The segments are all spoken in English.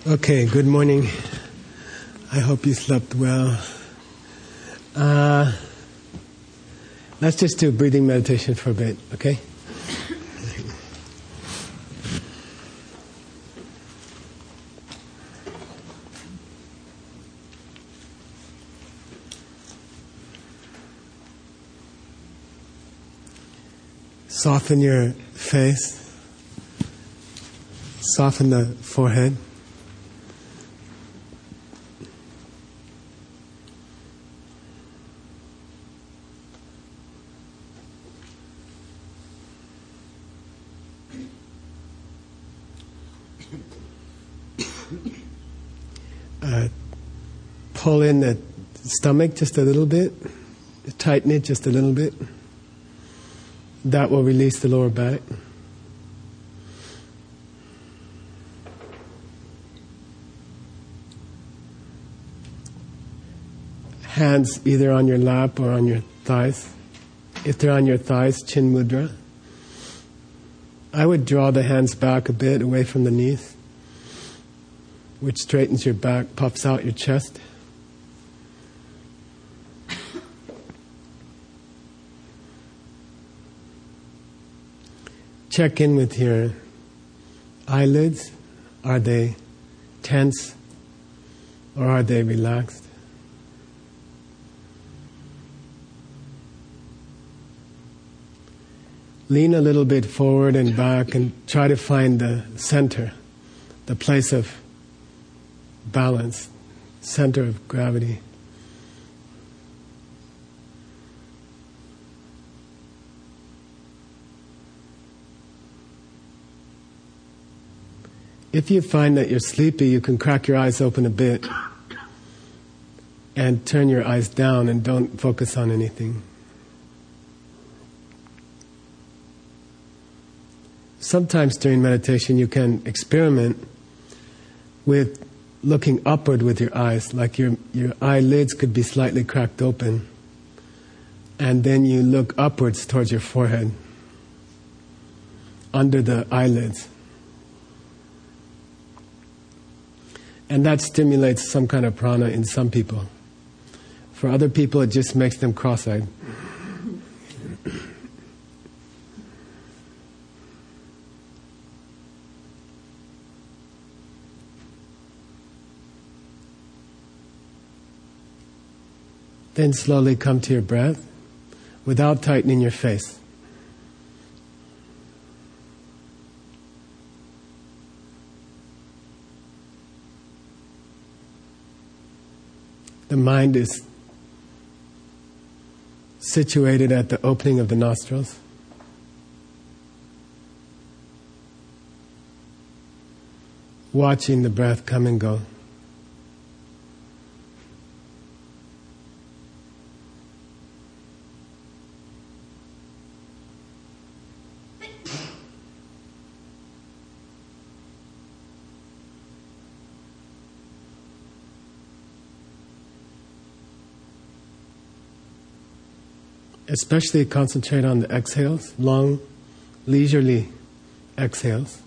Okay, good morning. I hope you slept well. Let's just do breathing meditation for a bit, okay? Soften your face. Soften the forehead. Pull in the stomach just a little bit. Tighten it just a little bit. That will release the lower back. Hands either on your lap or on your thighs. If they're on your thighs, chin mudra. I would draw the hands back a bit away from the knees, which straightens your back, puffs out your chest. Check in with your eyelids. Are they tense or are they relaxed? Lean a little bit forward and back and try to find the center, the place of balance, center of gravity. If you find that you're sleepy, you can crack your eyes open a bit and turn your eyes down and don't focus on anything. Sometimes during meditation you can experiment with looking upward with your eyes, like your eyelids could be slightly cracked open, and then you look upwards towards your forehead, under the eyelids. And that stimulates some kind of prana in some people. For other people, it just makes them cross-eyed. Then slowly come to your breath without tightening your face. The mind is situated at the opening of the nostrils. Watching the breath come and go. Especially concentrate on the exhales, long, leisurely exhales.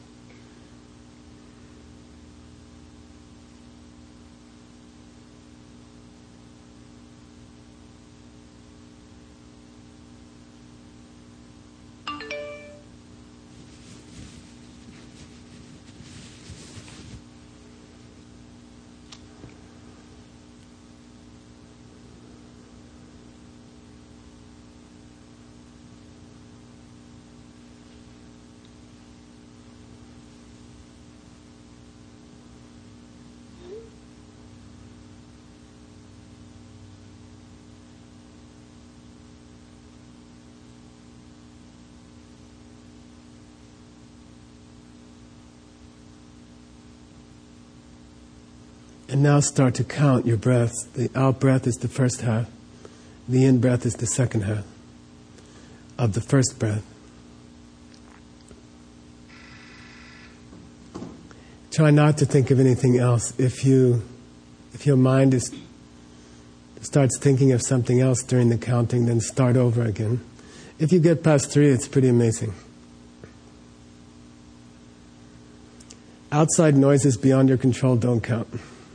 And now start to count your breaths. The out breath is the first half. The in breath is the second half of the first breath. Try not to think of anything else. If your mind starts thinking of something else during the counting, then start over again. If you get past 3, it's pretty amazing. Outside noises beyond your control don't count.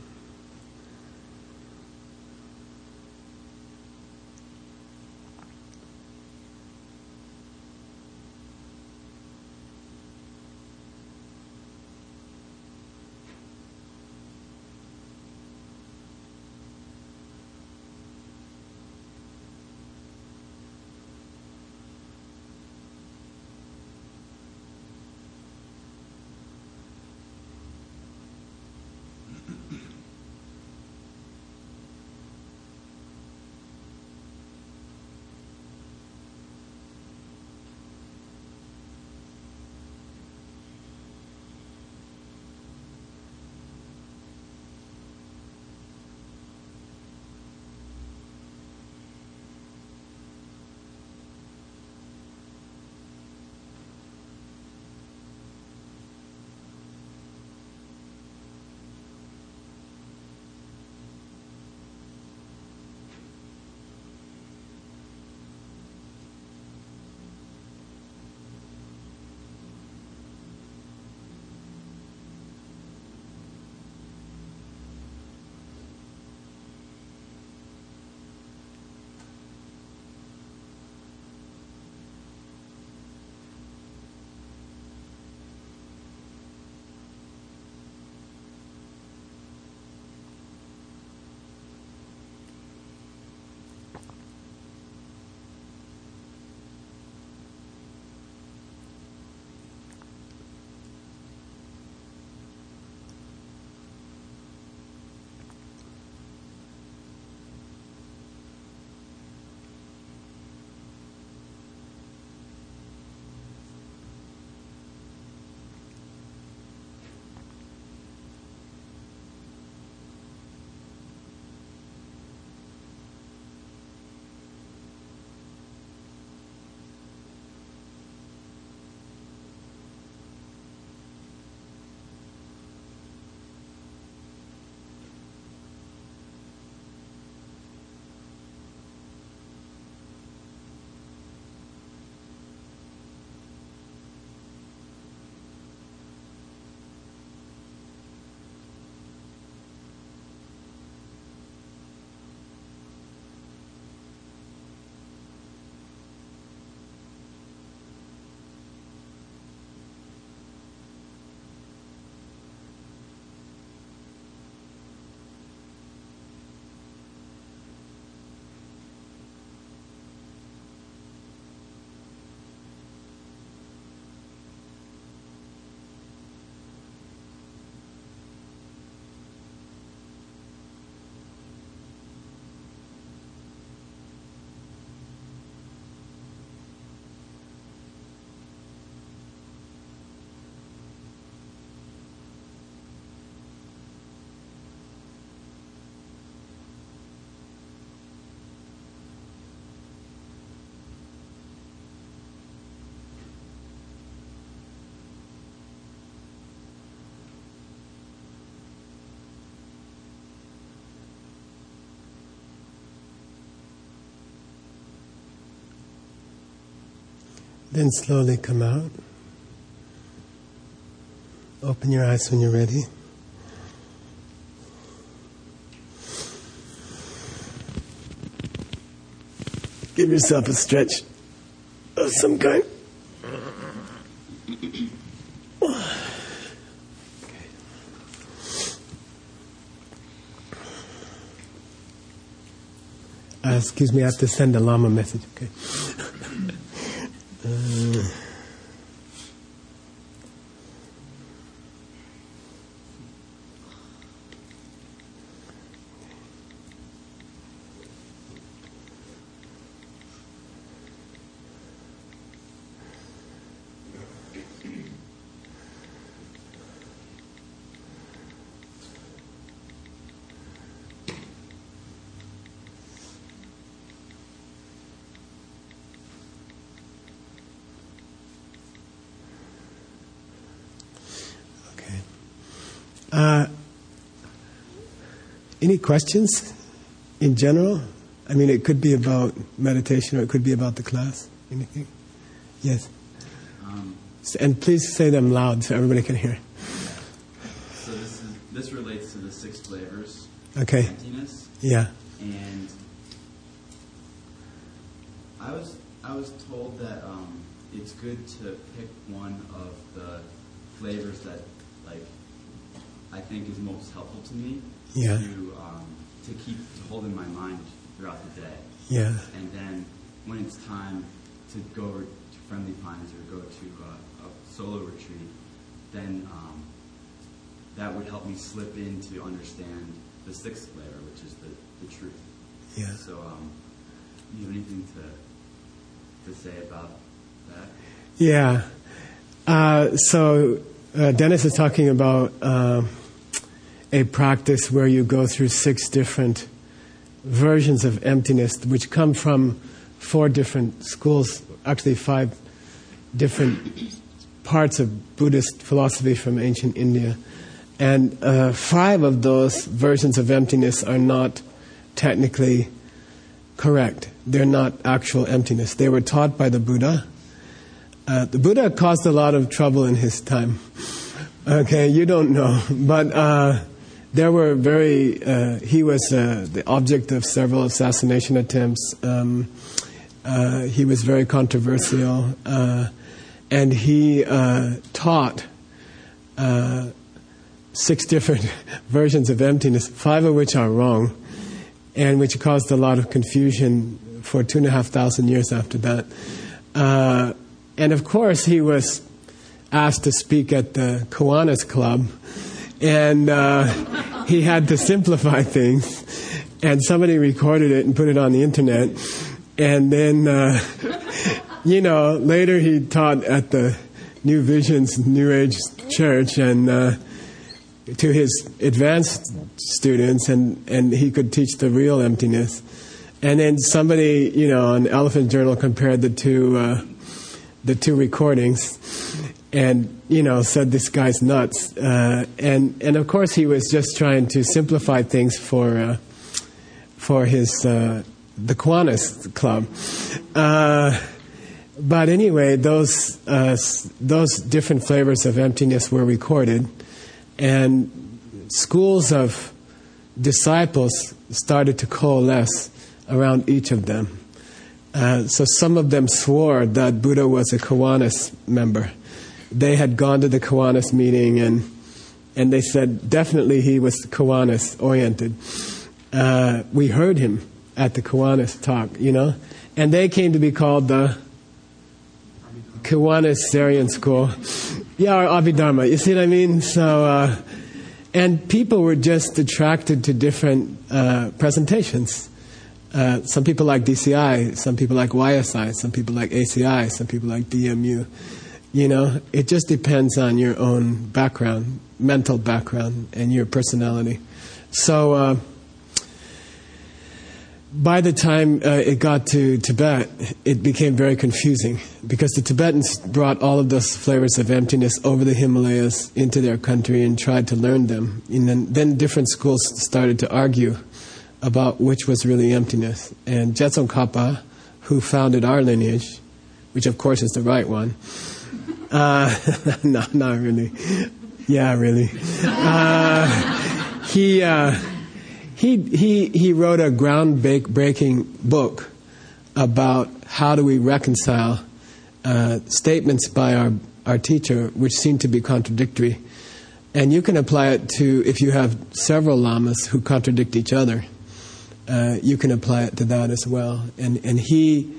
Then slowly come out. Open your eyes when you're ready. Give yourself a stretch of some kind. Excuse me, I have to send a Lama message, okay? Any questions in general? I mean, it could be about meditation or it could be about the class. Anything? Yes. And please say them loud so everybody can hear. this relates to the 6 flavors Okay. of emptiness. Yeah. And I was told that it's good to pick one of the flavors that, like, I think is most helpful to me. Yeah. To hold in my mind throughout the day. Yeah. And then when it's time to go over to Friendly Pines or go to a solo retreat, then that would help me slip in to understand the 6th flavor, which is the truth. Yeah. So, you have anything to say about that? Yeah. So Dennis is talking about a practice where you go through 6 different versions of emptiness, which come from 4 different schools, actually 5 different parts of Buddhist philosophy from ancient India. And 5 of those versions of emptiness are not technically correct. They're not actual emptiness. They were taught by the Buddha. The Buddha caused a lot of trouble in his time. Okay, you don't know. But there were he was the object of several assassination attempts. He was very controversial. And he taught 6 different versions of emptiness, 5 of which are wrong, and which caused a lot of confusion for 2,500 years after that. And of course, he was asked to speak at the Kiwanis Club, and he had to simplify things. And somebody recorded it and put it on the internet. And then, later he taught at the New Visions New Age Church, and to his advanced students, and he could teach the real emptiness. And then somebody, on Elephant Journal compared the two recordings, and said this guy's nuts. And of course he was just trying to simplify things for his the Kiwanis Club. But anyway, those different flavors of emptiness were recorded. And schools of disciples started to coalesce around each of them. So some of them swore that Buddha was a Kiwanis member. They had gone to the Kiwanis meeting, and they said definitely he was Kiwanis oriented. We heard him at the Kiwanis talk, and they came to be called the Kiwanis Syrian School. Yeah, or Abhidharma. You see what I mean? So, and people were just attracted to different presentations. Some people like DCI, some people like YSI, some people like ACI, some people like DMU. It just depends on your own background, mental background, and your personality. So, by the time it got to Tibet, it became very confusing because the Tibetans brought all of those flavors of emptiness over the Himalayas into their country and tried to learn them. And then different schools started to argue about which was really emptiness. And Je Tsongkhapa, who founded our lineage, which of course is the right one, no, not really. Yeah, really. He wrote a groundbreaking book about how do we reconcile statements by our teacher which seem to be contradictory. And you can apply it to, if you have several lamas who contradict each other, you can apply it to that as well. And he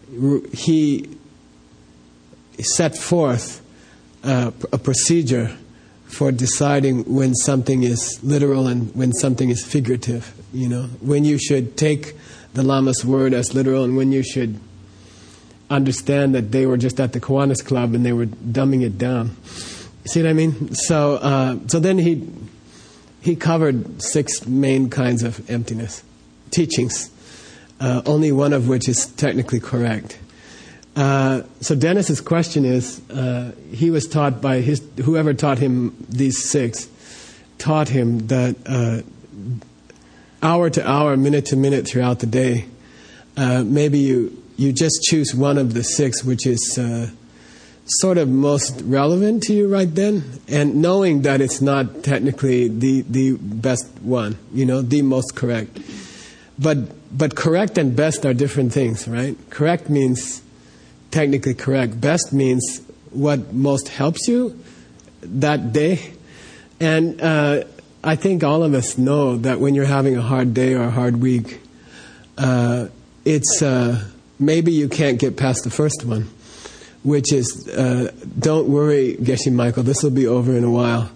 set forth a procedure for deciding when something is literal and when something is figurative. When you should take the Lama's word as literal and when you should understand that they were just at the Kiwanis Club and they were dumbing it down. See what I mean? So then he covered 6 main kinds of emptiness teachings, only one of which is technically correct. So Dennis's question is, he was taught by whoever taught him these 6, taught him that hour to hour, minute to minute throughout the day, maybe you just choose one of the 6, which is sort of most relevant to you right then, and knowing that it's not technically the best one, the most correct. But correct and best are different things, right? Correct means technically correct. Best means what most helps you that day. And I think all of us know that when you're having a hard day or a hard week, it's maybe you can't get past the first one, which is, don't worry, Geshe Michael, this will be over in a while.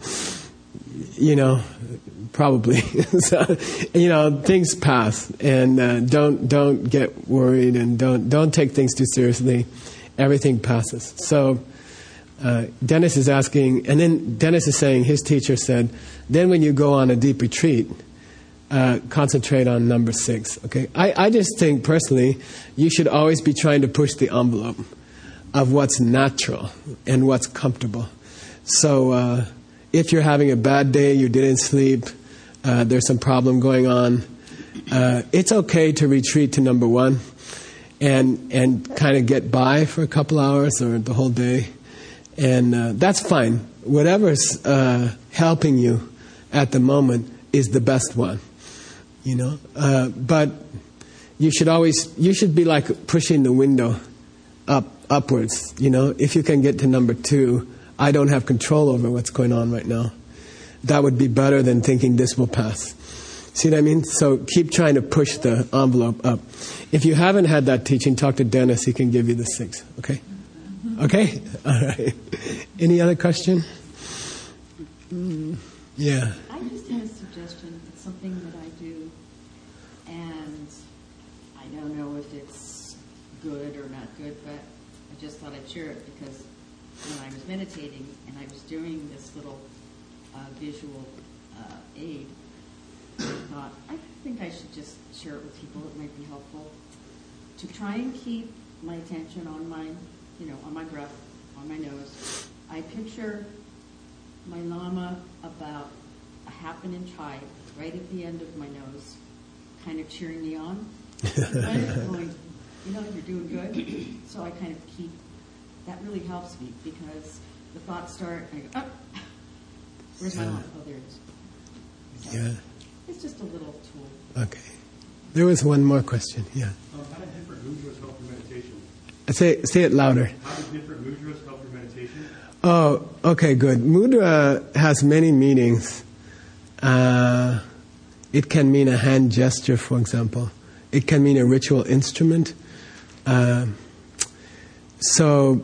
Probably. So, things pass, and don't get worried, and don't take things too seriously. Everything passes. So Dennis is asking, and then Dennis is saying, his teacher said, then when you go on a deep retreat, concentrate on number 6. Okay, I just think personally, you should always be trying to push the envelope of what's natural and what's comfortable. So if you're having a bad day, you didn't sleep, there's some problem going on, it's okay to retreat to number 1 and kind of get by for a couple hours or the whole day. And that's fine. Whatever's helping you at the moment is the best one, But you should be like pushing the window upwards, If you can get to number 2, I don't have control over what's going on right now. That would be better than thinking this will pass. See what I mean? So keep trying to push the envelope up. If you haven't had that teaching, talk to Dennis. He can give you the 6. Okay? Okay? All right. Any other question? Yeah. I just had a suggestion. It's something that I do, and I don't know if it's good or not good, but I just thought I'd share it because when I was meditating and I was doing this little visual aid, I thought, I think I should just share it with people. It might be helpful to try and keep my attention on my, on my breath, on my nose. I picture my Lama about a half an inch high, right at the end of my nose, kind of cheering me on. Kind of going, you're doing good. So I kind of keep, that really helps me because the thoughts start, and I go, oh, where's my Lama? Oh, there it is. So yeah. It's just a little tool. Okay. There was one more question. Yeah. How do different mudras help your meditation? Say it louder. How do different mudras help your meditation? Oh, okay, good. Mudra has many meanings. It can mean a hand gesture, for example. It can mean a ritual instrument. So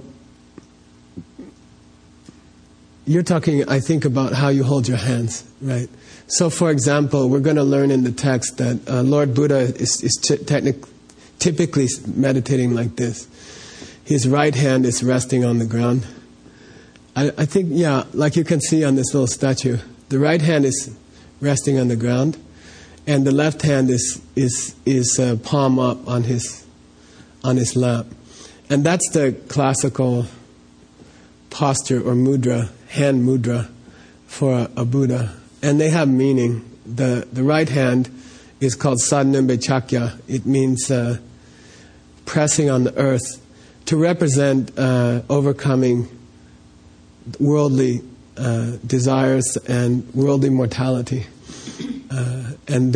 you're talking, I think, about how you hold your hands, right? So, for example, we're going to learn in the text that Lord Buddha is typically meditating like this. His right hand is resting on the ground. I think, yeah, like you can see on this little statue, the right hand is resting on the ground, and the left hand is palm up on his lap, and that's the classical posture or mudra, hand mudra for a Buddha, and they have meaning. The right hand is called Sadnambe Chakya. It means pressing on the earth to represent overcoming worldly desires and worldly mortality. And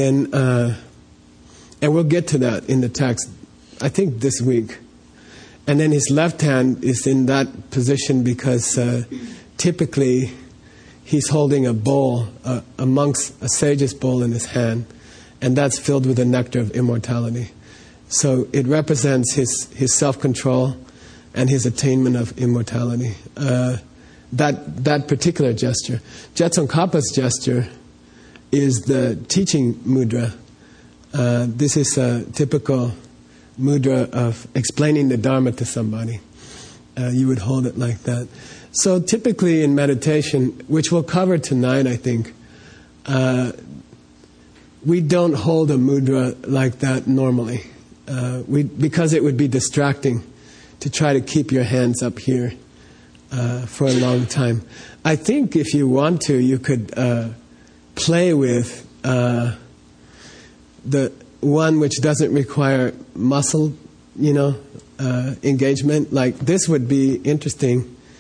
we'll get to that in the text, I think this week. And then his left hand is in that position because typically he's holding a bowl, a monk's, a sage's bowl in his hand, and that's filled with the nectar of immortality. So it represents his self-control and his attainment of immortality. That particular gesture. Jetsunkapa's gesture is the teaching mudra. This is a typical mudra of explaining the Dharma to somebody. You would hold it like that. So typically in meditation, which we'll cover tonight, I think, we don't hold a mudra like that normally. Because it would be distracting to try to keep your hands up here for a long time. I think if you want to, you could play with the one which doesn't require muscle, engagement. Like this would be interesting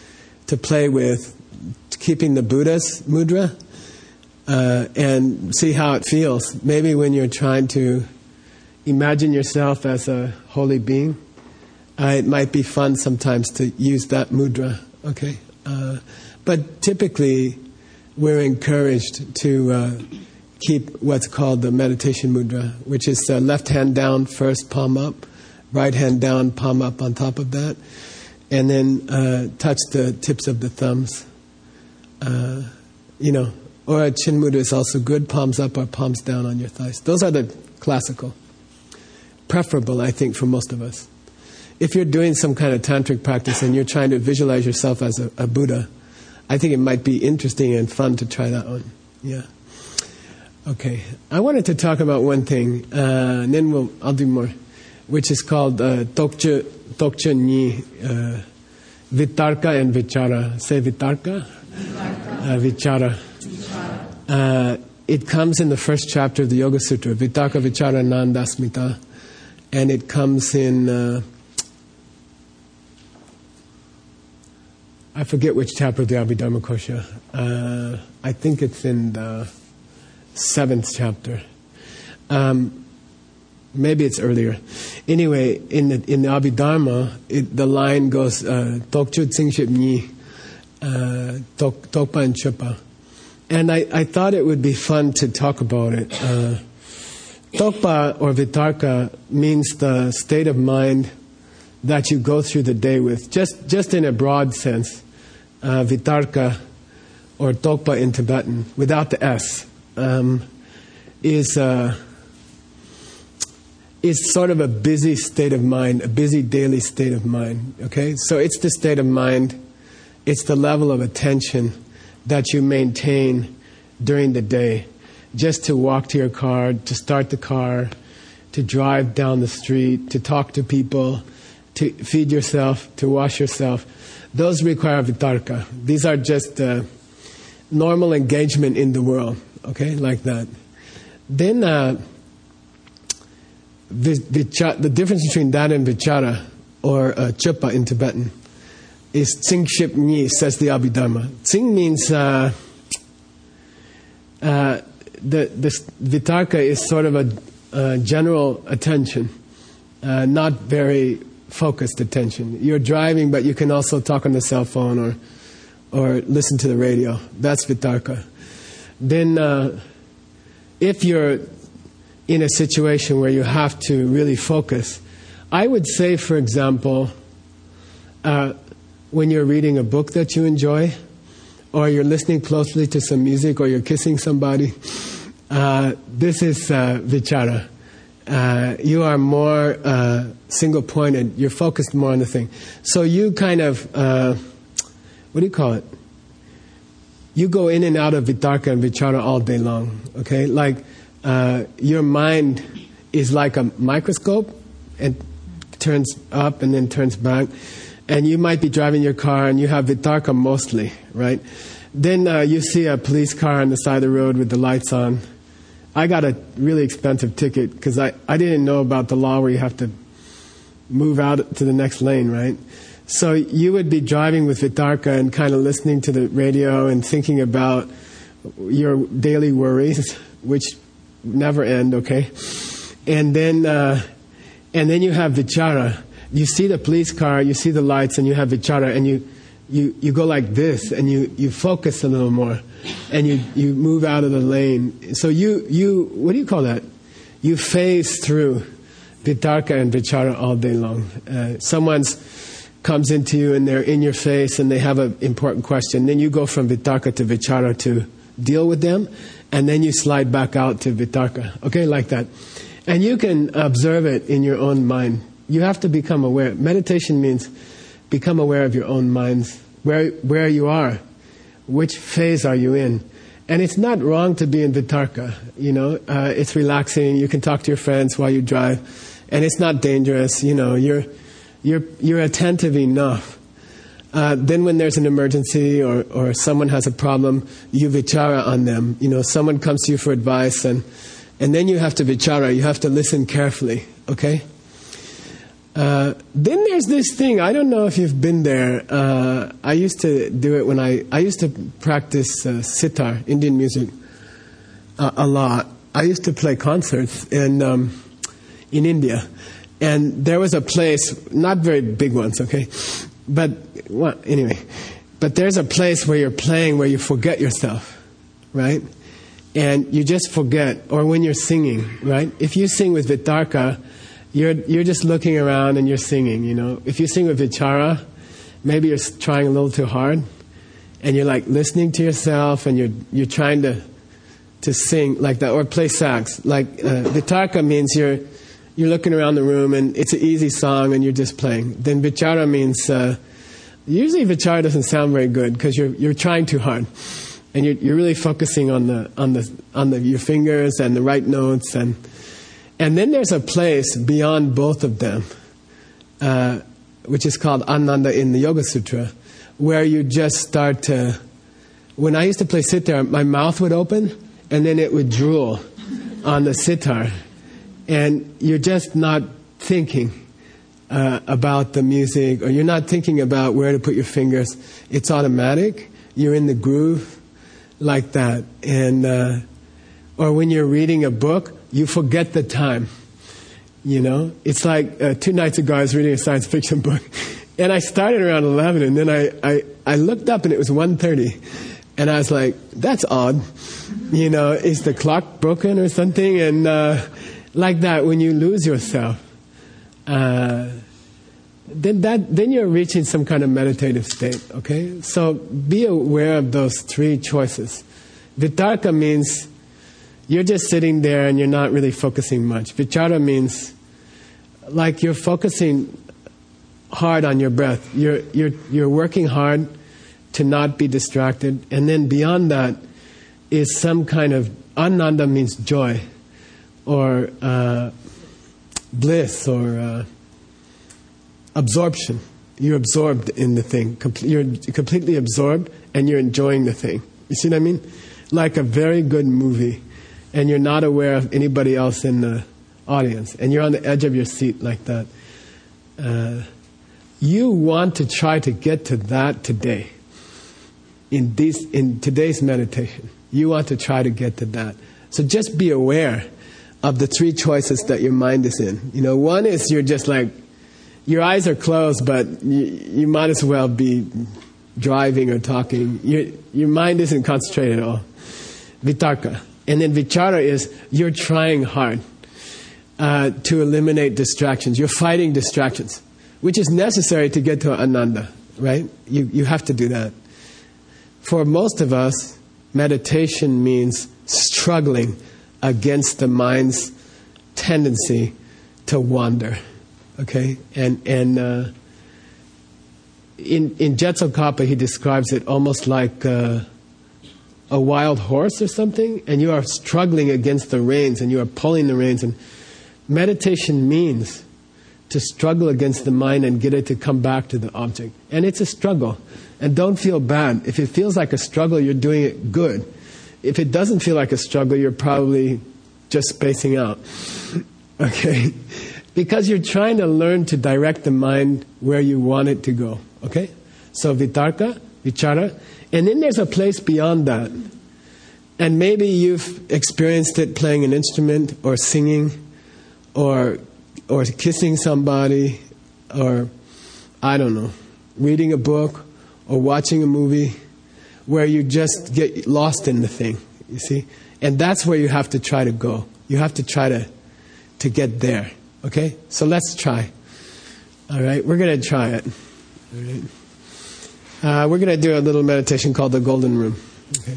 to play with keeping the Buddha's mudra and see how it feels. Maybe when you're trying to imagine yourself as a holy being, it might be fun sometimes to use that mudra. Okay, but typically we're encouraged to keep what's called the meditation mudra, which is left hand down first, palm up, right hand down, palm up on top of that, and then touch the tips of the thumbs. Or a chin mudra is also good, palms up or palms down on your thighs. Those are the classical. Preferable, I think, for most of us. If you're doing some kind of tantric practice and you're trying to visualize yourself as a Buddha, I think it might be interesting and fun to try that one. Yeah. Okay. I wanted to talk about one thing, and then I'll do more, which is called Tokcha Ni, Vitarka and Vichara. Say Vitarka? Vichara. It comes in the first chapter of the Yoga Sutra, Vitarka Vichara Nandasmita, and it comes in, I forget which chapter of the Abhidharma Kosha. I think it's in the 7th chapter. Maybe it's earlier. Anyway, in the Abhidharma, the line goes Tokchu Tsingship Nyi, Tokpa and Chupa. And I thought it would be fun to talk about it. Tokpa or Vitarka means the state of mind that you go through the day with. Just in a broad sense, Vitarka or Tokpa in Tibetan, without the S, is sort of a busy state of mind, a busy daily state of mind. Okay, so it's the state of mind, it's the level of attention that you maintain during the day, just to walk to your car, to start the car, to drive down the street, to talk to people, to feed yourself, to wash yourself. Those require vitarka. These are just normal engagement in the world, okay, like that. Then the difference between that and vichara, or chupa in Tibetan, is tsingship nyi, says the Abhidharma. Tsing means the vitarka is sort of a general attention, not very focused attention. You're driving, but you can also talk on the cell phone or listen to the radio. That's vitarka. Then if you're in a situation where you have to really focus, I would say, for example, when you're reading a book that you enjoy, or you're listening closely to some music, or you're kissing somebody, this is vichara. You are more single-pointed. You're focused more on the thing. So you kind of, what do you call it? You go in and out of vitarka and vichara all day long, okay? Like your mind is like a microscope and turns up and then turns back. And you might be driving your car and you have vitarka mostly, right? Then you see a police car on the side of the road with the lights on. I got a really expensive ticket because I didn't know about the law where you have to move out to the next lane, right? So you would be driving with vitarka and kind of listening to the radio and thinking about your daily worries, which never end, okay? And then you have vichara. You see the police car, you see the lights, and you have vichara, and you go like this, and you focus a little more, and you move out of the lane. So you what do you call that? You phase through vitarka and vichara all day long. Someone comes into you, and they're in your face, and they have an important question. Then you go from vitarka to vichara to deal with them, and then you slide back out to vitarka. Okay, like that. And you can observe it in your own mind. You have to become aware. Meditation means become aware of your own minds, where you are, which phase are you in. And it's not wrong to be in vitarka, it's relaxing. You can talk to your friends while you drive, and it's not dangerous. You're attentive enough. Then when there's an emergency or someone has a problem, you vichara on them. Someone comes to you for advice, and then you have to vichara. You have to listen carefully. Okay. Then there's this thing, I don't know if you've been there. I used to do it when I used to practice sitar, Indian music, a lot. I used to play concerts in India. And there was a place, not very big ones, okay? But, well, anyway. But there's a place where you're playing where you forget yourself, right? And you just forget, or when you're singing, right? If you sing with Vitarka, you're just looking around and you're singing, you know. If you sing with Vichara, maybe you're trying a little too hard, and you're like listening to yourself, and you're trying to sing like that, or play sax. Like Vitarka means you're looking around the room and it's an easy song and you're just playing. Then Vichara means usually Vichara doesn't sound very good because you're trying too hard, and you're really focusing on your fingers and the right notes, and then there's a place beyond both of them, which is called Ananda in the Yoga Sutra, where you just start to. When I used to play sitar, my mouth would open and then it would drool on the sitar. And you're just not thinking about the music, or you're not thinking about where to put your fingers. It's automatic. You're in the groove like that. And or when you're reading a book, you forget the time. You know? It's like 2 nights ago I was reading a science fiction book. And I started around 11, and then I looked up and it was 1:30. And I was like, that's odd. You know, is the clock broken or something? And like that, when you lose yourself, then you're reaching some kind of meditative state, okay? So be aware of those 3 choices. Vitarka means you're just sitting there and you're not really focusing much. Vichara means like you're focusing hard on your breath. You're working hard to not be distracted. And then beyond that is some kind of, Ananda means joy, or bliss, or absorption. You're absorbed in the thing. You're completely absorbed and you're enjoying the thing. You see what I mean? Like a very good movie, and you're not aware of anybody else in the audience, and you're on the edge of your seat like that. You want to try to get to that today. In today's meditation, you want to try to get to that. So just be aware of the 3 choices that your mind is in. You know, one is you're just like, your eyes are closed, but you might as well be driving or talking. Your mind isn't concentrated at all. Vitarka. And then Vichara is you're trying hard to eliminate distractions. You're fighting distractions, which is necessary to get to Ananda, right? You have to do that. For most of us, meditation means struggling against the mind's tendency to wander. Okay? And in Jetsulkapa, he describes it almost like a wild horse or something, and you are struggling against the reins, and you are pulling the reins. And meditation means to struggle against the mind and get it to come back to the object. And it's a struggle. And don't feel bad. If it feels like a struggle, you're doing it good. If it doesn't feel like a struggle, you're probably just spacing out. Okay? Because you're trying to learn to direct the mind where you want it to go. Okay? So Vitarka, Vichara. And then there's a place beyond that. And maybe you've experienced it playing an instrument, or singing, or kissing somebody, or, I don't know, reading a book, or watching a movie, where you just get lost in the thing, you see? And that's where you have to try to go. You have to try to get there, okay? So let's try. All right, we're going to try it. All right. We're going to do a little meditation called the Golden Room. Okay.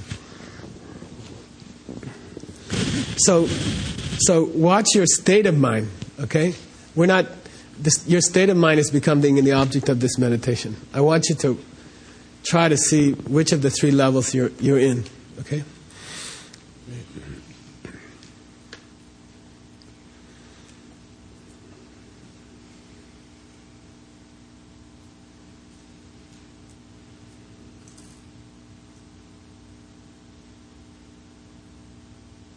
So watch your state of mind, okay? Your state of mind is becoming the object of this meditation. I want you to try to see which of the 3 levels you're in, okay?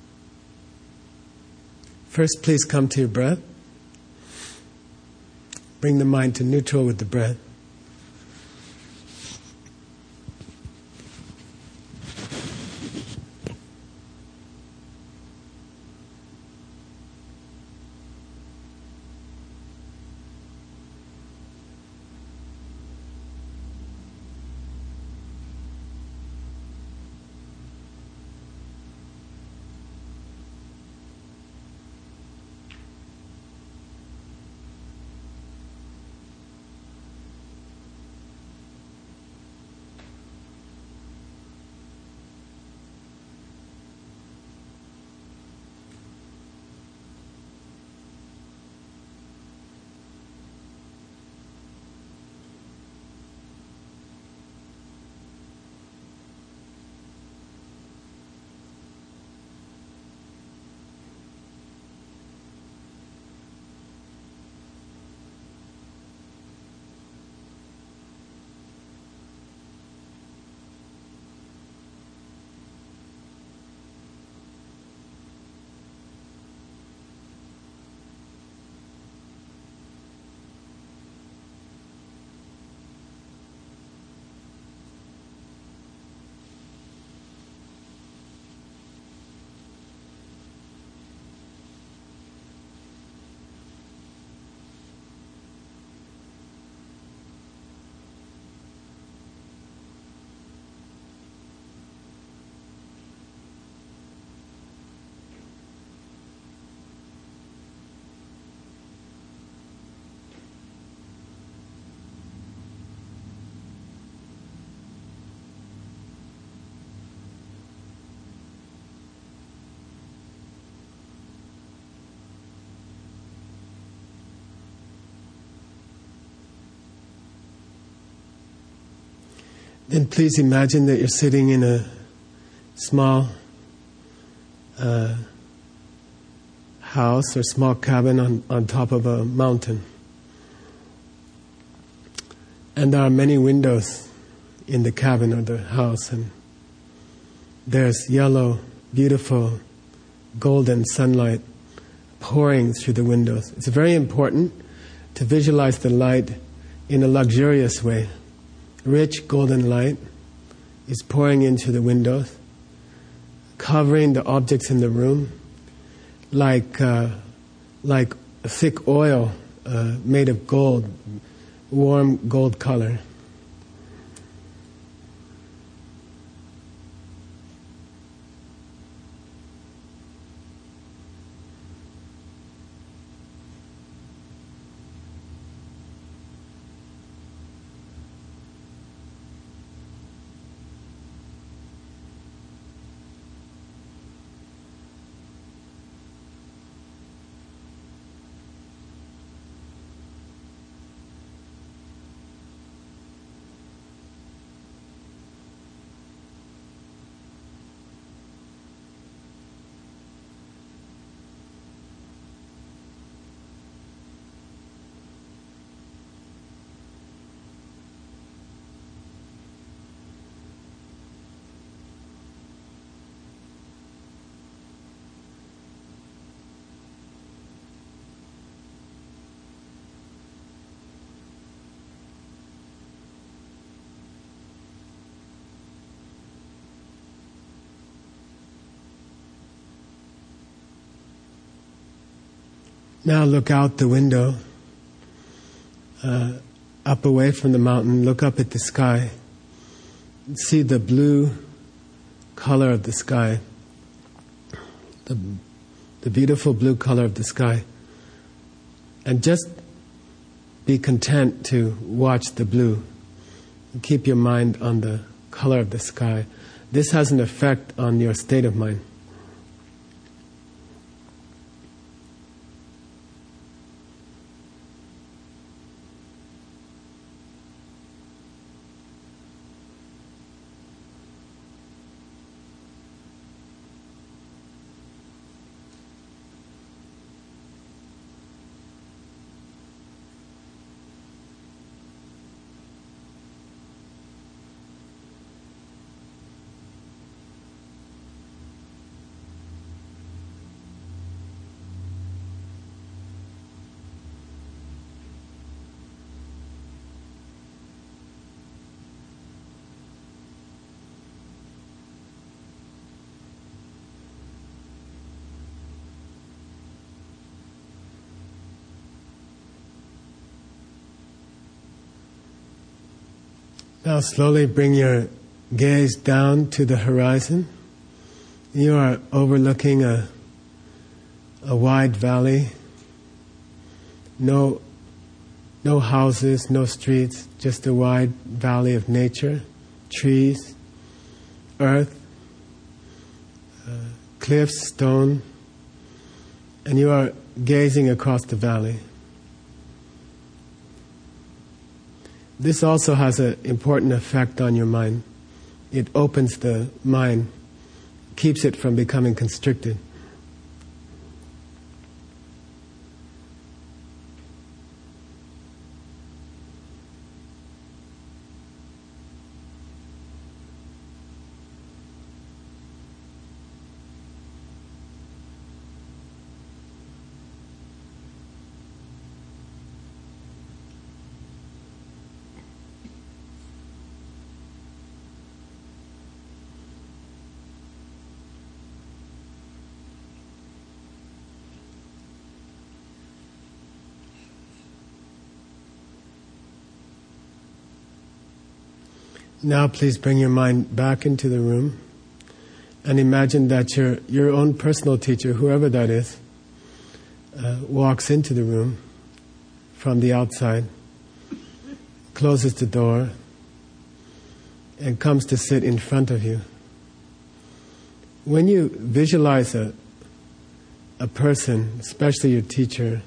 First, please come to your breath. Bring the mind to neutral with the breath. Then please imagine that you're sitting in a small house or small cabin on top of a mountain. And there are many windows in the cabin or the house, and there's yellow, beautiful, golden sunlight pouring through the windows. It's very important to visualize the light in a luxurious way. Rich golden light is pouring into the windows, covering the objects in the room like thick oil made of gold, warm gold color. Now look out the window, up away from the mountain, look up at the sky. See the blue color of the sky, the beautiful blue color of the sky. And just be content to watch the blue. Keep your mind on the color of the sky. This has an effect on your state of mind. Now slowly bring your gaze down to the horizon. You are overlooking a wide valley. No houses, no streets, just a wide valley of nature, trees, earth, cliffs, stone, and you are gazing across the valley. This also has an important effect on your mind. It opens the mind, keeps it from becoming constricted. Now please bring your mind back into the room and imagine that your own personal teacher, whoever that is, walks into the room from the outside, closes the door, and comes to sit in front of you. When you visualize a person, especially your teacher,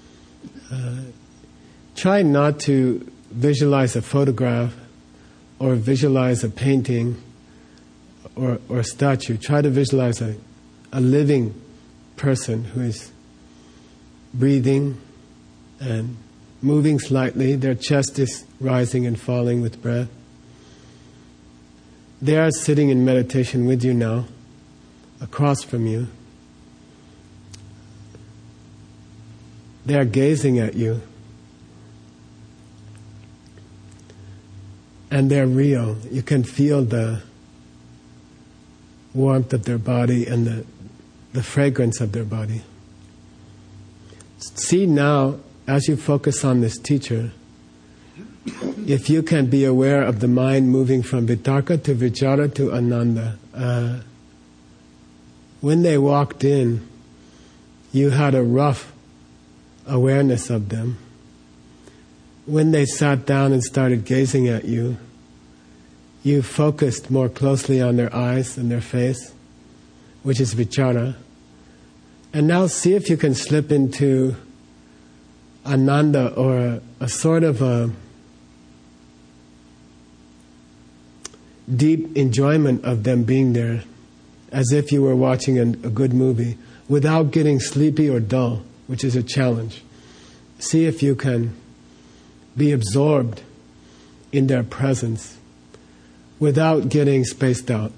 try not to visualize a photograph or visualize a painting or statue. Try to visualize a living person who is breathing and moving slightly. Their chest is rising and falling with breath. They are sitting in meditation with you now, across from you. They are gazing at you. And they're real. You can feel the warmth of their body and the fragrance of their body. See now, as you focus on this teacher, if you can be aware of the mind moving from vitarka to vichara to ananda. When they walked in, you had a rough awareness of them. When they sat down and started gazing at you, you focused more closely on their eyes and their face, which is vichara. And now see if you can slip into ananda, or a sort of a deep enjoyment of them being there, as if you were watching a good movie, without getting sleepy or dull, which is a challenge. See if you can be absorbed in their presence without getting spaced out.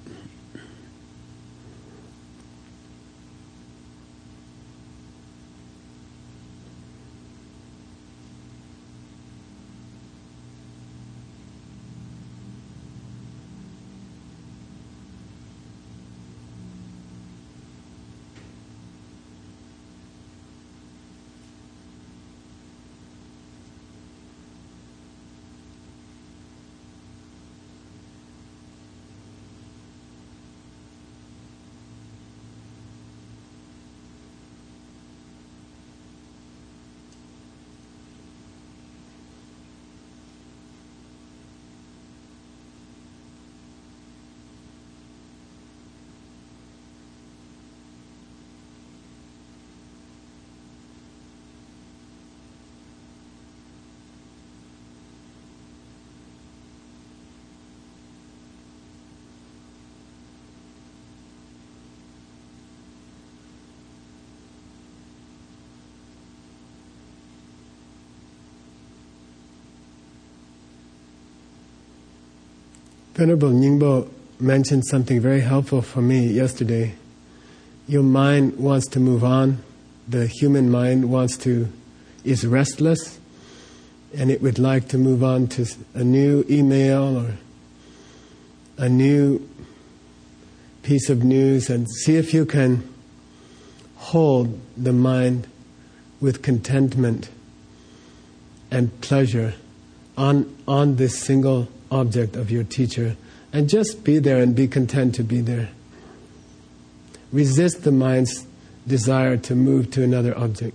Venerable Nyingbo mentioned something very helpful for me yesterday. Your mind wants to move on. The human mind is restless, and it would like to move on to a new email or a new piece of news, and see if you can hold the mind with contentment and pleasure on this single object of your teacher, and just be there and be content to be there. Resist the mind's desire to move to another object.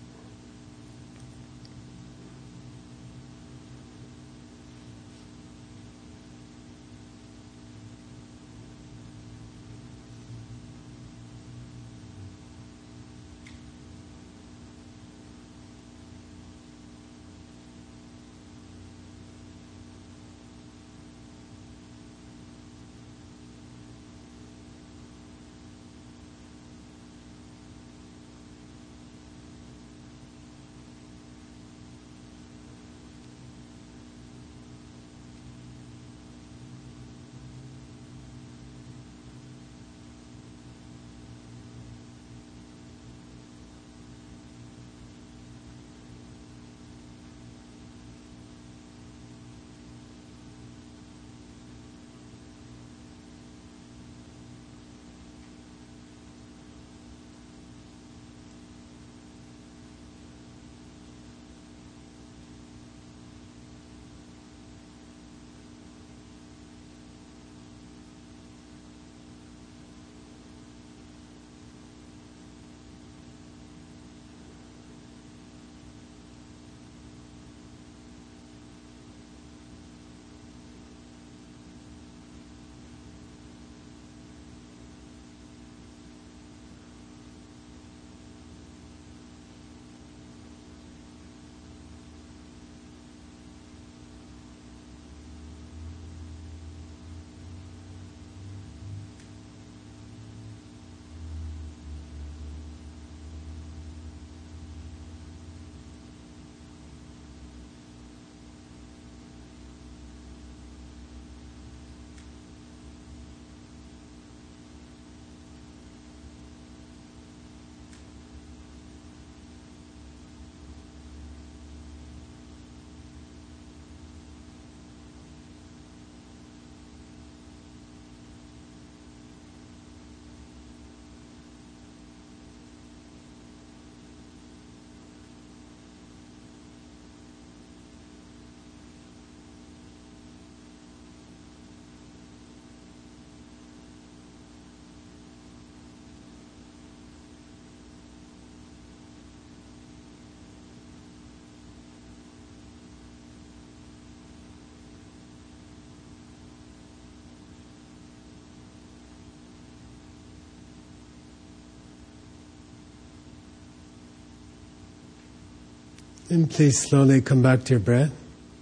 And please slowly come back to your breath.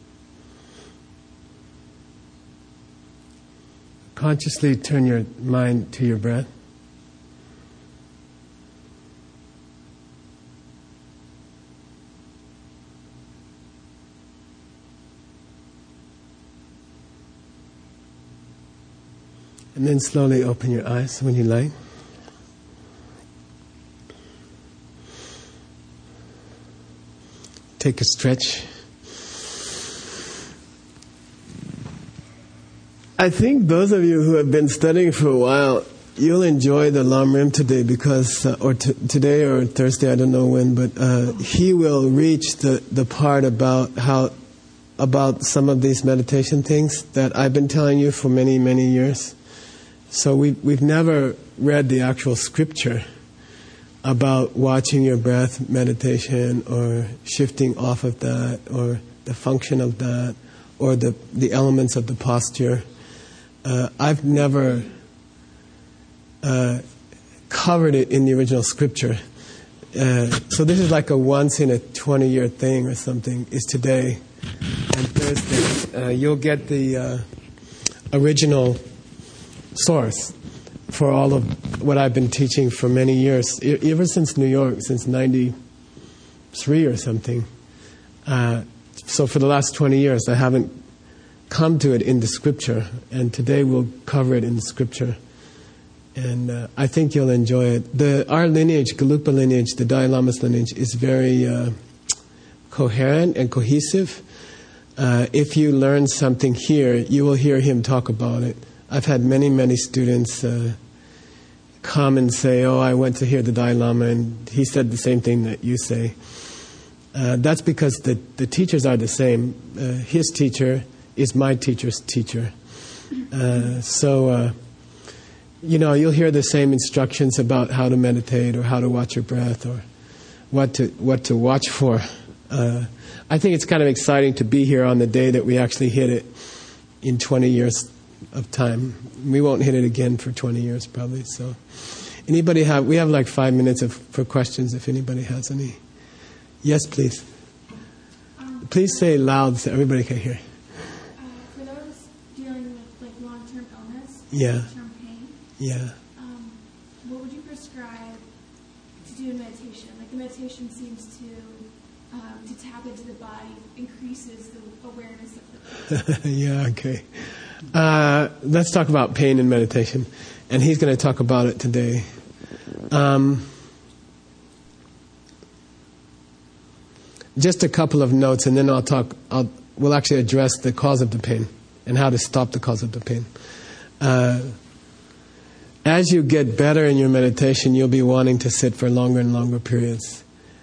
Consciously turn your mind to your breath. And then slowly open your eyes when you like. Take a stretch. I think those of you who have been studying for a while, you'll enjoy the Lam Rim today because, today or Thursday, I don't know when, but he will reach the part about some of these meditation things that I've been telling you for many, many years. So we've never read the actual scripture about watching your breath meditation or shifting off of that or the function of that or the elements of the posture. I've never covered it in the original scripture. So this is like a once in a 20-year thing or something, is today and Thursday. You'll get the original source for all of what I've been teaching for many years, ever since New York, since 93 or something. So for the last 20 years, I haven't come to it in the scripture, and today we'll cover it in the scripture. And I think you'll enjoy it. Our lineage, Gelugpa lineage, the Dalai Lama's lineage, is very coherent and cohesive. If you learn something here, you will hear him talk about it. I've had many, many students come and say, "Oh, I went to hear the Dalai Lama, and he said the same thing that you say." That's because the teachers are the same. His teacher is my teacher's teacher. You'll hear the same instructions about how to meditate or how to watch your breath or what to watch for. I think it's kind of exciting to be here on the day that we actually hit it in 20 years of time. We won't hit it again for 20 years probably. So, we have like 5 minutes for questions if anybody has any. Yes, please. Please say loud so everybody can hear. For those dealing with like long-term illness, Yeah. long-term pain, Yeah. what would you prescribe to do in meditation? Like the meditation seems to tap into the body, increases the awareness of the pain. Yeah, okay. Let's talk about pain and meditation. And he's going to talk about it today. Just a couple of notes, and then we'll actually address the cause of the pain and how to stop the cause of the pain. As you get better in your meditation, you'll be wanting to sit for longer and longer periods.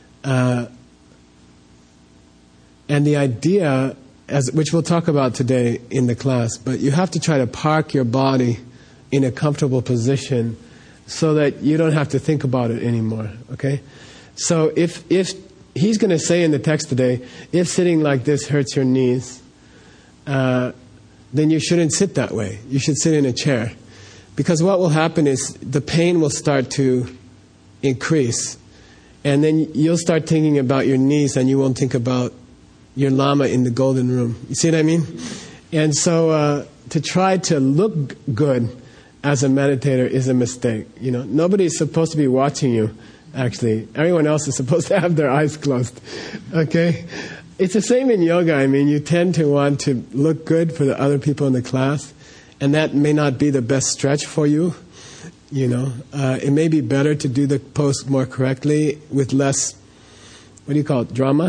And the idea, which we'll talk about today in the class, but you have to try to park your body in a comfortable position so that you don't have to think about it anymore, okay? So if he's going to say in the text today, if sitting like this hurts your knees, then you shouldn't sit that way. You should sit in a chair. Because what will happen is the pain will start to increase. And then you'll start thinking about your knees and you won't think about your Lama in the golden room. You see what I mean? And so to try to look good as a meditator is a mistake. Nobody's supposed to be watching you, actually. Everyone else is supposed to have their eyes closed. Okay? It's the same in yoga. I mean, you tend to want to look good for the other people in the class, and that may not be the best stretch for you. It may be better to do the pose more correctly with less, drama.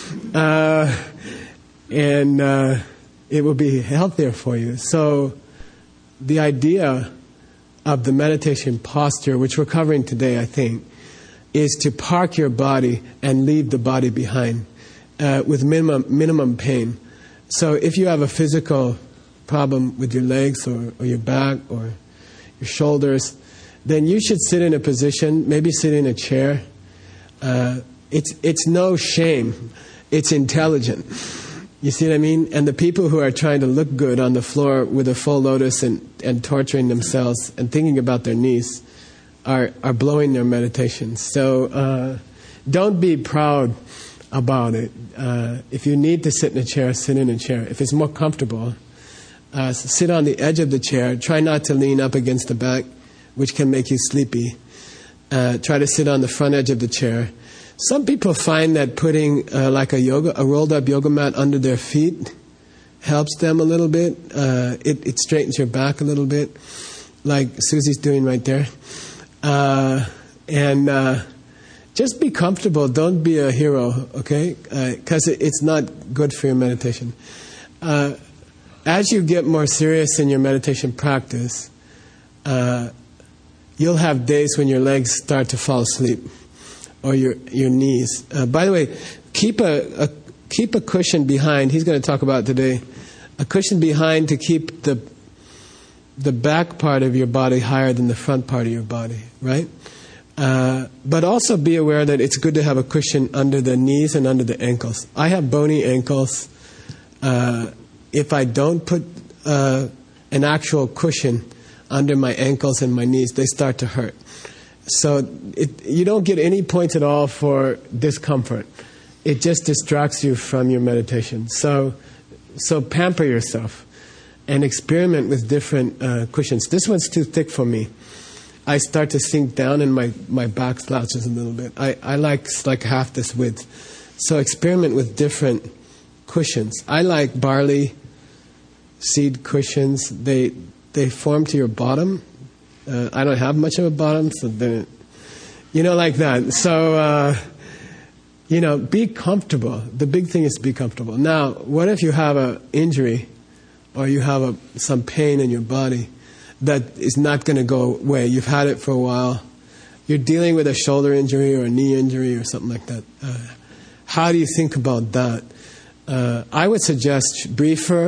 And it will be healthier for you. So the idea of the meditation posture, which we're covering today, I think, is to park your body and leave the body behind with minimum pain. So if you have a physical problem with your legs or your back or your shoulders, then you should sit in a position, maybe sit in a chair. It's no shame. It's intelligent. You see what I mean? And the people who are trying to look good on the floor with a full lotus and torturing themselves and thinking about their knees are blowing their meditation. So don't be proud about it. If you need to sit in a chair, sit in a chair. If it's more comfortable, sit on the edge of the chair. Try not to lean up against the back, which can make you sleepy. Try to sit on the front edge of the chair. Some people find that putting like a rolled up yoga mat under their feet helps them a little bit. It straightens your back a little bit, like Susie's doing right there. And just be comfortable. Don't be a hero, okay? Because it's not good for your meditation. As you get more serious in your meditation practice, you'll have days when your legs start to fall asleep, or your knees. By the way, keep a cushion behind. He's going to talk about it today. A cushion behind to keep the back part of your body higher than the front part of your body, right? But also be aware that it's good to have a cushion under the knees and under the ankles. I have bony ankles. If I don't put an actual cushion under my ankles and my knees, they start to hurt. So you don't get any points at all for discomfort. It just distracts you from your meditation. So pamper yourself and experiment with different cushions. This one's too thick for me. I start to sink down and my back slouches a little bit. I like half this width. So experiment with different cushions. I like barley seed cushions. They form to your bottom. I don't have much of a bottom, so then, like that. So, be comfortable. The big thing is to be comfortable. Now, what if you have an injury or you have some pain in your body that is not going to go away? You've had it for a while. You're dealing with a shoulder injury or a knee injury or something like that. How do you think about that? I would suggest briefer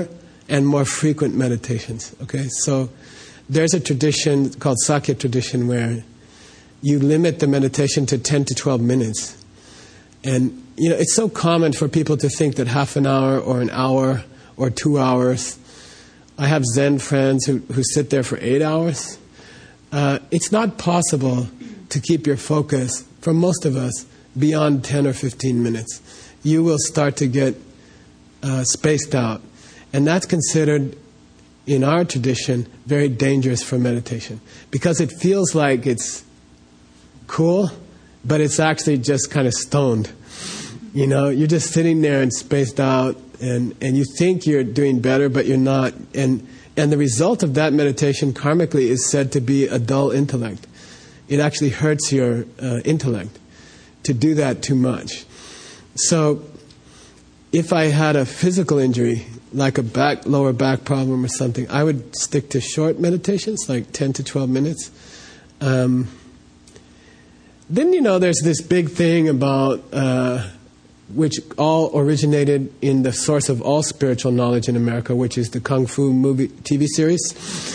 and more frequent meditations. Okay, so there's a tradition called Sakya tradition where you limit the meditation to 10 to 12 minutes. And, it's so common for people to think that half an hour or an hour or 2 hours. I have Zen friends who sit there for 8 hours. It's not possible to keep your focus, for most of us, beyond 10 or 15 minutes. You will start to get spaced out. And that's considered, in our tradition, very dangerous for meditation. Because it feels like it's cool, but it's actually just kind of stoned. You're just sitting there and spaced out, and you think you're doing better, but you're not. And the result of that meditation, karmically, is said to be a dull intellect. It actually hurts your intellect to do that too much. So, if I had a physical injury, like a lower back problem or something, I would stick to short meditations, like 10 to 12 minutes. Then, there's this big thing about, which all originated in the source of all spiritual knowledge in America, which is the Kung Fu movie TV series.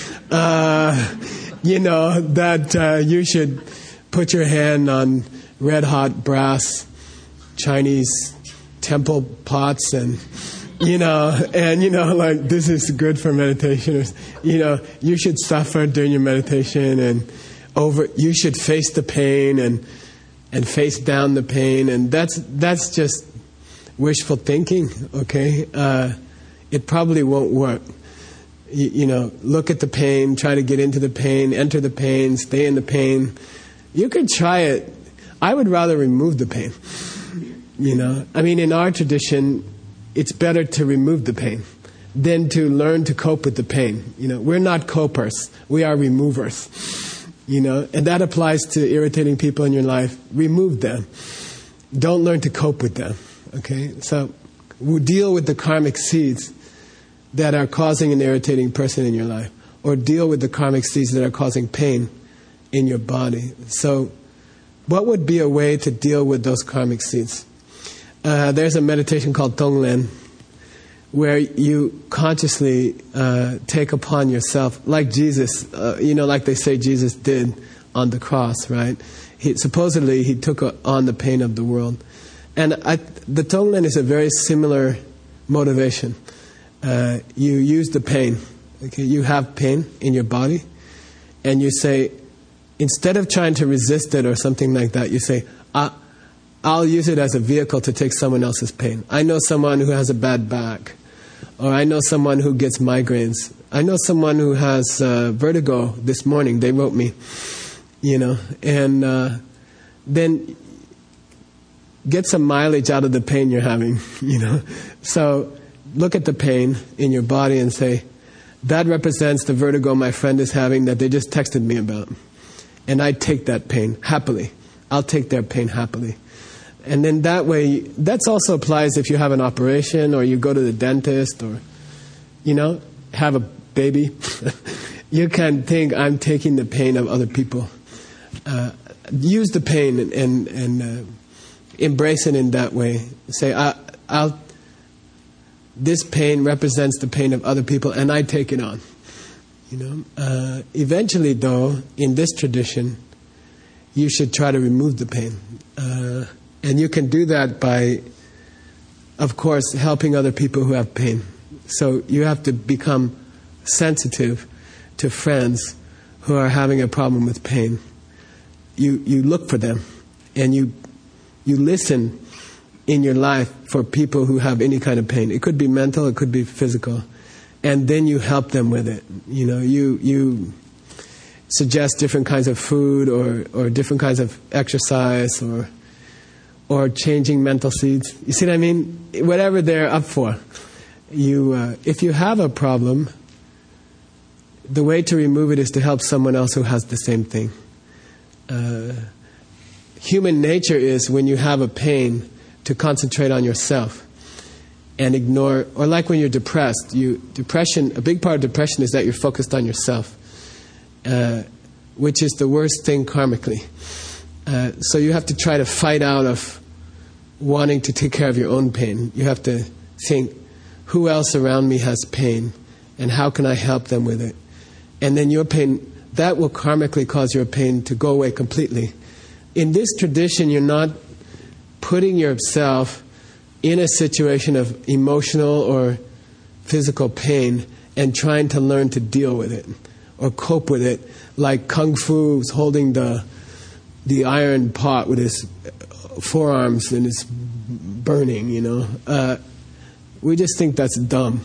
That you should put your hand on red-hot brass Chinese temple pots and, like this is good for meditation. You should suffer during your meditation and you should face the pain and face down the pain. And that's just wishful thinking, okay? It probably won't work. Look at the pain, try to get into the pain, enter the pain, stay in the pain. You could try it. I would rather remove the pain. In our tradition, it's better to remove the pain than to learn to cope with the pain. We're not copers. We are removers. And that applies to irritating people in your life. Remove them. Don't learn to cope with them. Okay? So, we'll deal with the karmic seeds that are causing an irritating person in your life, or deal with the karmic seeds that are causing pain in your body. So, what would be a way to deal with those karmic seeds? There's a meditation called Tonglen, where you consciously take upon yourself, like Jesus, like they say Jesus did on the cross, right? Supposedly he took on the pain of the world. And the Tonglen is a very similar motivation. You use the pain. Okay? You have pain in your body, and you say, instead of trying to resist it or something like that, you say, I'll use it as a vehicle to take someone else's pain. I know someone who has a bad back, or I know someone who gets migraines. I know someone who has vertigo this morning. They wrote me, and then get some mileage out of the pain you're having, So look at the pain in your body and say, that represents the vertigo my friend is having that they just texted me about. And I take that pain happily. I'll take their pain happily. And then that way, that also applies if you have an operation or you go to the dentist or, have a baby. You can think, I'm taking the pain of other people. Use the pain and embrace it in that way. Say, this pain represents the pain of other people and I take it on. Eventually, though, in this tradition, you should try to remove the pain. And you can do that by, of course, helping other people who have pain. So you have to become sensitive to friends who are having a problem with pain. You look for them, and you listen in your life for people who have any kind of pain. It could be mental, it could be physical. And then you help them with it. You suggest different kinds of food or different kinds of exercise or changing mental seeds. You see what I mean? Whatever they're up for. If you have a problem, the way to remove it is to help someone else who has the same thing. Human nature is, when you have a pain, to concentrate on yourself and ignore, or like when you're depressed. A big part of depression is that you're focused on yourself, which is the worst thing karmically. So you have to try to fight out of wanting to take care of your own pain. You have to think, who else around me has pain? And how can I help them with it? And then your pain, that will karmically cause your pain to go away completely. In this tradition, you're not putting yourself in a situation of emotional or physical pain and trying to learn to deal with it or cope with it, like Kung Fu's holding the iron pot with his forearms and it's burning, We just think that's dumb.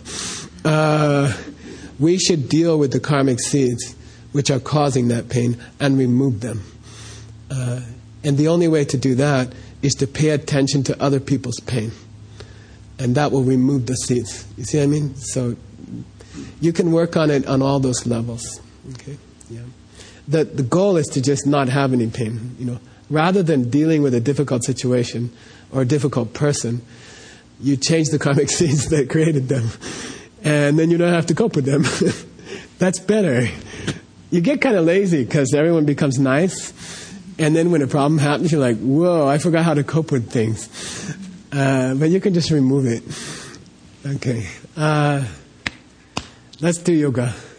We should deal with the karmic seeds which are causing that pain and remove them. And the only way to do that is to pay attention to other people's pain. And that will remove the seeds. You see what I mean? So you can work on it on all those levels. Okay? Yeah. The goal is to just not have any pain. Rather than dealing with a difficult situation or a difficult person, you change the karmic seeds that created them. And then you don't have to cope with them. That's better. You get kind of lazy because everyone becomes nice. And then when a problem happens, you're like, whoa, I forgot how to cope with things. But you can just remove it. Okay. Let's do yoga.